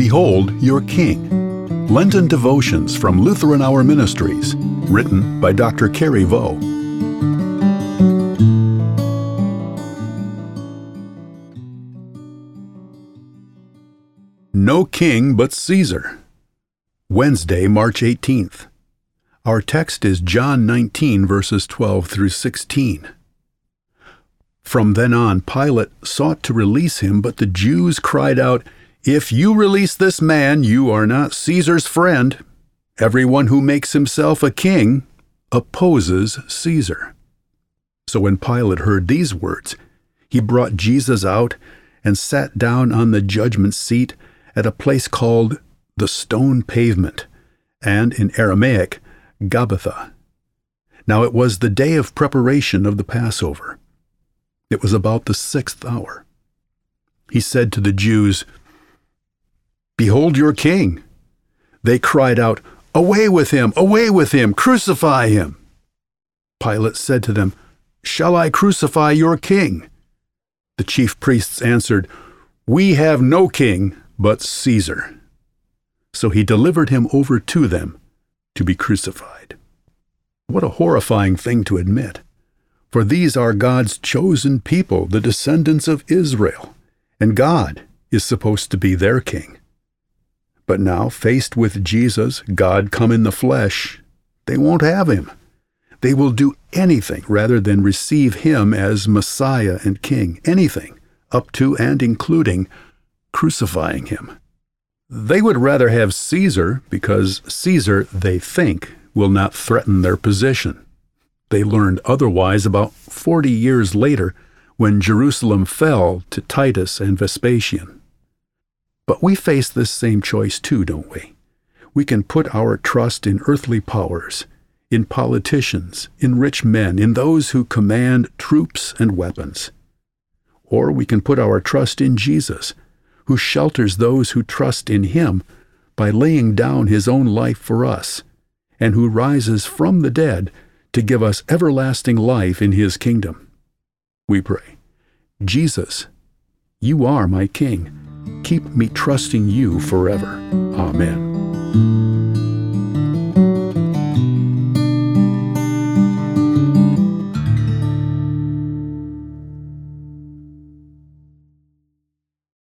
Behold Your King. Lenten Devotions from Lutheran Hour Ministries, written by Dr. Carrie Vo. No king but Caesar. Wednesday, March 18th. Our text is John 19, verses 12 through 16. From then on, Pilate sought to release him, but the Jews cried out, "If you release this man, you are not Caesar's friend. Everyone who makes himself a king opposes Caesar." So when Pilate heard these words, he brought Jesus out and sat down on the judgment seat at a place called the Stone Pavement, and in Aramaic, Gabbatha. Now it was the day of preparation of the Passover. It was about the 6th hour. He said to the Jews, "Behold your king." They cried out, "Away with him! Away with him! Crucify him!" Pilate said to them, "Shall I crucify your king?" The chief priests answered, "We have no king but Caesar." So he delivered him over to them to be crucified. What a horrifying thing to admit. For these are God's chosen people, the descendants of Israel, and God is supposed to be their king. But now, faced with Jesus, God come in the flesh, they won't have him. They will do anything rather than receive him as Messiah and King, anything, up to and including crucifying him. They would rather have Caesar because Caesar, they think, will not threaten their position. They learned otherwise about 40 years later when Jerusalem fell to Titus and Vespasian. But we face this same choice too, don't we? We can put our trust in earthly powers, in politicians, in rich men, in those who command troops and weapons. Or we can put our trust in Jesus, who shelters those who trust in him by laying down his own life for us, and who rises from the dead to give us everlasting life in his kingdom. We pray, Jesus, you are my King. Keep me trusting you forever. Amen.